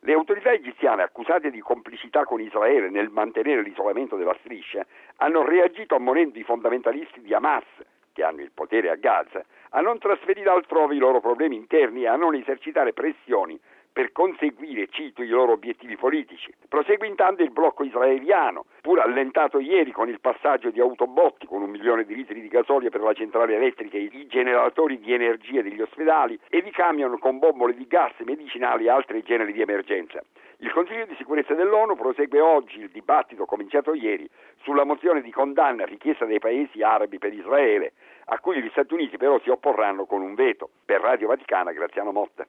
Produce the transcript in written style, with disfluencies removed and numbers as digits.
Le autorità egiziane, accusate di complicità con Israele nel mantenere l'isolamento della striscia, hanno reagito ammonendo i fondamentalisti di Hamas, che hanno il potere a Gaza, a non trasferire altrove i loro problemi interni e a non esercitare pressioni per conseguire, cito, i loro obiettivi politici. Prosegue intanto il blocco israeliano, pur allentato ieri con il passaggio di autobotti con 1 milione di litri di gasolio per la centrale elettrica e i generatori di energia degli ospedali e di camion con bombole di gas, medicinali e altri generi di emergenza. Il Consiglio di sicurezza dell'ONU prosegue oggi il dibattito cominciato ieri sulla mozione di condanna richiesta dai paesi arabi per Israele, a cui gli Stati Uniti però si opporranno con un veto. Per Radio Vaticana, Graziano Motta.